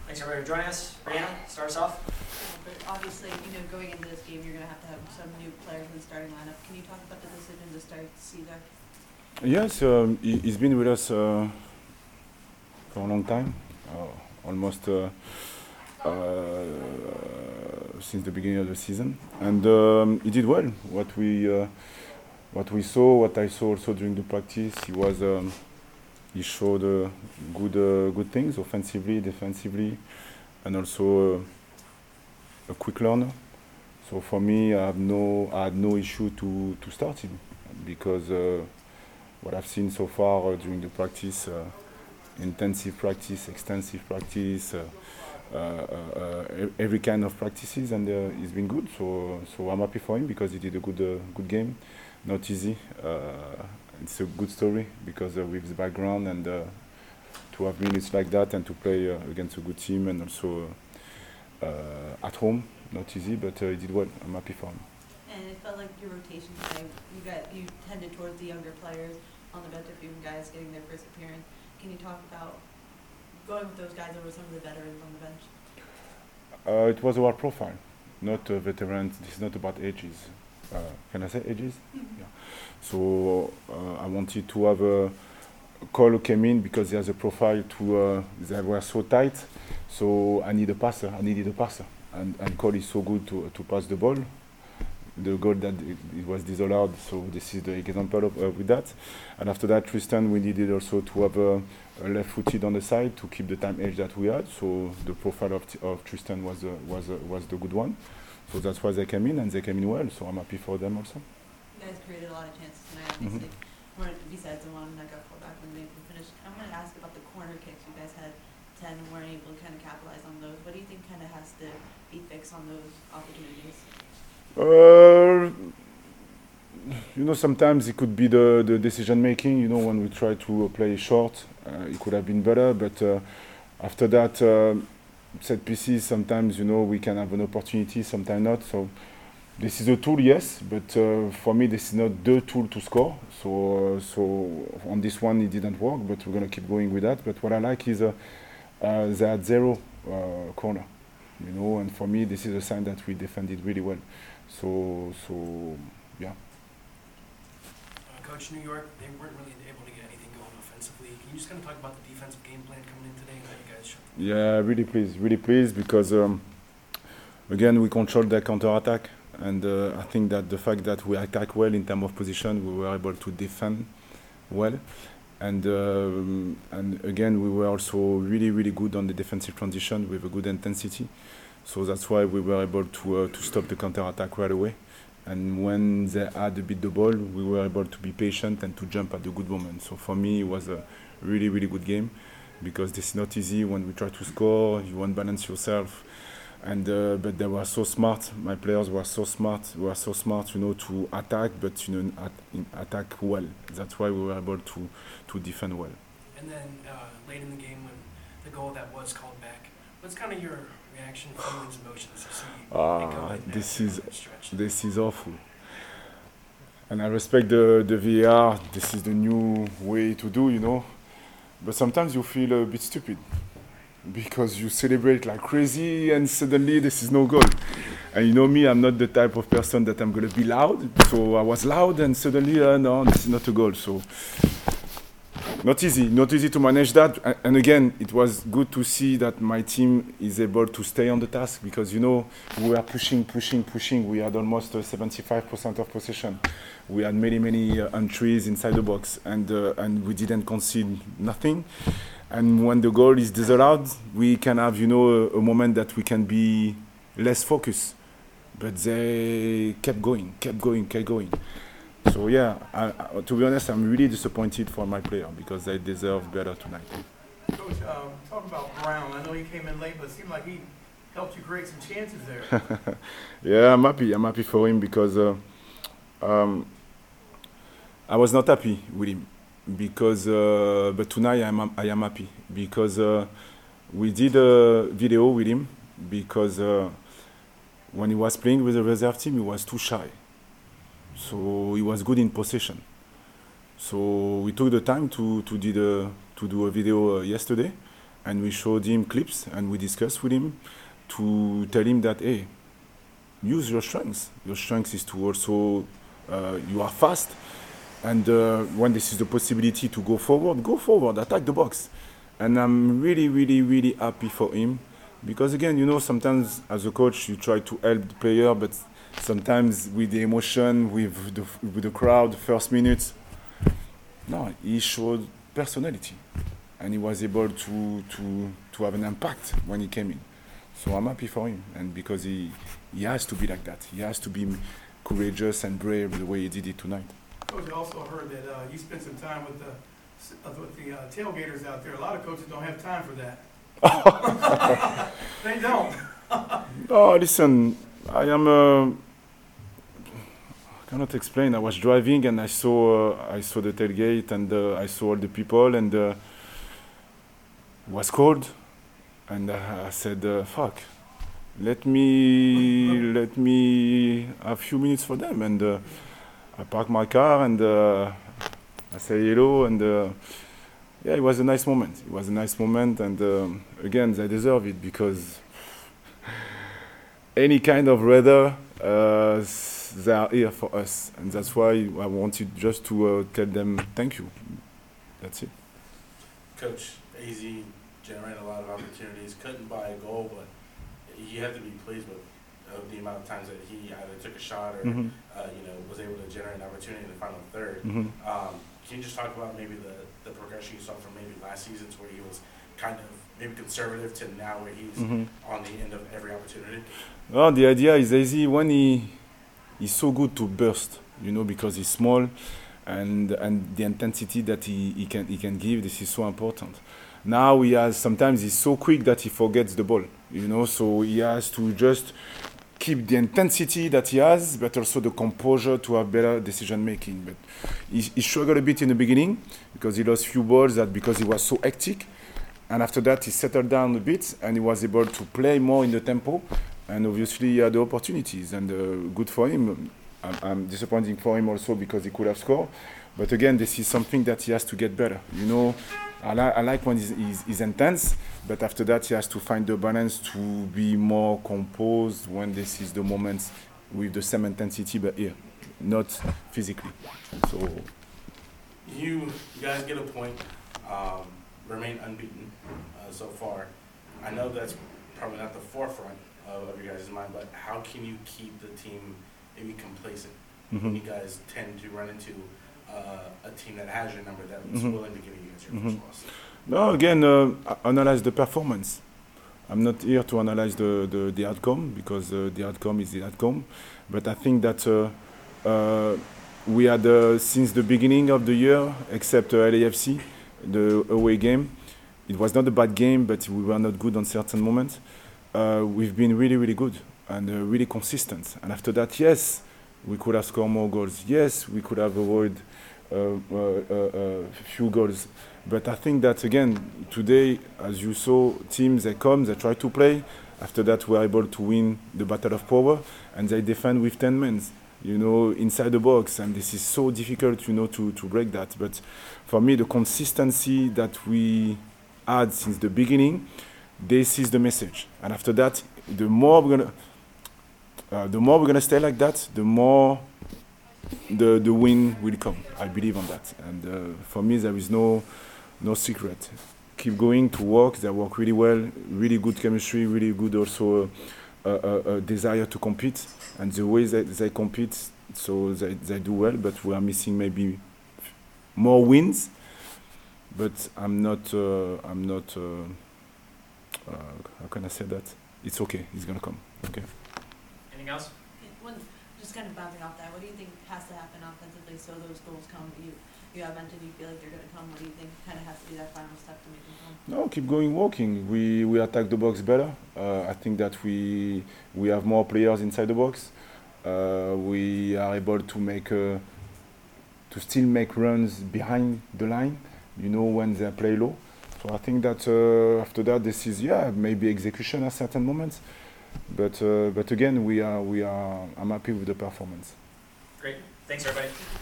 Thanks everybody for joining us. Brianna, start us off. But obviously, going into this game, you're going to have some new players in the starting lineup. Can you talk about the decision to start Cesar? Yes, he's been with us for a long time, almost since the beginning of the season, and he did well. What we saw, what I saw also during the practice, he showed good things offensively, defensively, and also a quick learner. So for me, I had no issue to start him because what I've seen so far during the practice, intensive practice, extensive practice, every kind of practices, and it's been good. So I'm happy for him because he did a good game. Not easy. It's a good story because with his background and to have minutes like that and to play against a good team and also at home, not easy, but he did well. I'm happy for him. And it felt like your rotation today, you tended towards the younger players on the bench, a few guys getting their first appearance. Can you talk about going with those guys over some of the veterans on the bench? It was our profile, not veterans. This is not about ages. Can I say ages? Mm-hmm. Yeah. So I wanted to have Cole who came in because he has a profile they were so tight. So I needed a passer, and Cole is so good to pass the ball. The goal that it was disallowed, so this is the example with that. And after that, Tristan, we needed also to have a left-footed on the side to keep the time edge that we had. So the profile of Tristan was the good one. So that's why they came in, and they came in well. So I'm happy for them also. You guys created a lot of chances tonight, obviously. Besides the one that got pulled back when they finished, I wanted to ask about the corner kicks. You guys had 10 and weren't able to kind of capitalize on those. What do you think kind of has to be fixed on those opportunities? Sometimes it could be the decision making. When we try to play short, it could have been better. But after that, set pieces, sometimes we can have an opportunity, sometimes not. So this is a tool, yes, but for me this is not the tool to score. So on this one it didn't work, but we're gonna keep going with that. But what I like is they had zero corner, and for me this is a sign that we defended really well. So yeah. Coach, New York, they weren't really able to get anything going offensively. Can you just kind of talk about the defensive game plan coming in today and how you guys showed? Yeah, really pleased because again we controlled their counter-attack, and I think that the fact that we attack well in terms of position, we were able to defend well, and again we were also really good on the defensive transition with a good intensity. So that's why we were able to stop the counter-attack right away. And when they had a bit the ball, we were able to be patient and to jump at the good moment. So for me, it was a really good game because this is not easy when we try to score. You want to balance yourself, and but they were so smart. My players were so smart. To attack, but attack well. That's why we were able to defend well. And then late in the game, when the goal that was called back, what's kind of your reaction, feelings, emotions to see this is awful, and I respect the VAR. This is the new way to do, but sometimes you feel a bit stupid because you celebrate like crazy and suddenly this is no goal. And me, I'm not the type of person that I'm gonna be loud, so I was loud and suddenly no, this is not a goal. So not easy to manage that. And again, it was good to see that my team is able to stay on the task because we were pushing. We had almost 75% of possession. We had many entries inside the box, and we didn't concede nothing. And when the goal is disallowed, we can have a moment that we can be less focused. But they kept going. So yeah, to be honest, I'm really disappointed for my player because they deserve better tonight. Coach, talk about Brown. I know he came in late, but it seemed like he helped you create some chances there. Yeah, I'm happy for him because I was not happy with him because but tonight I am happy because we did a video with him because when he was playing with the reserve team he was too shy. So he was good in possession. So we took the time to do a video yesterday, and we showed him clips, and we discussed with him to tell him that, hey, use your strengths. Your strength is to also, you are fast, and when this is the possibility to go forward, attack the box. And I'm really, really, really happy for him. Because again, you know, sometimes as a coach, you try to help the player, but sometimes with the emotion, with the crowd, first minutes, no, he showed personality. And he was able to have an impact when he came in. So I'm happy for him. And because he has to be like that. He has to be courageous and brave the way he did it tonight. Coach, I also heard that you spent some time with the tailgaters out there. A lot of coaches don't have time for that. They don't. Oh, listen, I cannot explain. I was driving and I saw the tailgate and I saw all the people and it was cold, and I said, "Fuck, let me have a few minutes for them." And I parked my car and I say hello and. Yeah, it was a nice moment. It was a nice moment, and again, they deserve it because any kind of weather, they are here for us, and that's why I wanted just to tell them thank you. That's it. Coach, AZ generated a lot of opportunities, couldn't buy a goal, but you have to be pleased with the amount of times that he either took a shot or was able to generate an opportunity in the final third. Can you just talk about maybe the progression you saw from maybe last season's where he was kind of maybe conservative to now where he's on the end of every opportunity? Well, the idea is easy when he's so good to burst, you know, because he's small and the intensity that he can give, this is so important. Now sometimes he's so quick that he forgets the ball, you know, so he has to just keep the intensity that he has, but also the composure to have better decision making. But he struggled a bit in the beginning because he lost few balls because he was so hectic. And after that, he settled down a bit and he was able to play more in the tempo. And obviously, he had the opportunities and good for him. I'm disappointing for him also because he could have scored. But again, this is something that he has to get better. You know, I like when he's intense, but after that he has to find the balance to be more composed when this is the moments with the same intensity, but here, not physically. So you guys get a point, remain unbeaten so far. I know that's probably not the forefront of your guys' mind, but how can you keep the team maybe complacent when you guys tend to run into a team that has your number that's willing to give you guys your first loss? No, again, analyze the performance. I'm not here to analyze the outcome because the outcome is the outcome. But I think that we had, since the beginning of the year, except LAFC, the away game, it was not a bad game, but we were not good on certain moments. We've been really, really good and really consistent. And after that, yes, we could have scored more goals. Yes, we could have avoided few goals. But I think that, again, today, as you saw, teams, they come, they try to play. After that, we're able to win the battle of power, and they defend with 10 men, you know, inside the box. And this is so difficult, you know, to break that. But for me, the consistency that we had since the beginning, this is the message. And after that, the more we're gonna stay like that, the more the win will come. I believe on that. And for me, there is no secret. Keep going to work. They work really well, really good chemistry, really good also a desire to compete. And the way they compete, so they do well, but we are missing maybe more wins. But I'm not how can I say that? It's okay. It's going to come. Okay. Anything else? Just kind of bouncing off that, what do you think has to happen offensively so those goals come? You have mentioned you feel like they're going to come. What do you think kind of has to be that final step to make them come? No, keep going working. We attack the box better. I think that we have more players inside the box. We are able to still make runs behind the line, you know, when they play low. So I think that after that, this is maybe execution at certain moments, but again I'm happy with the performance. Great. Thanks, everybody.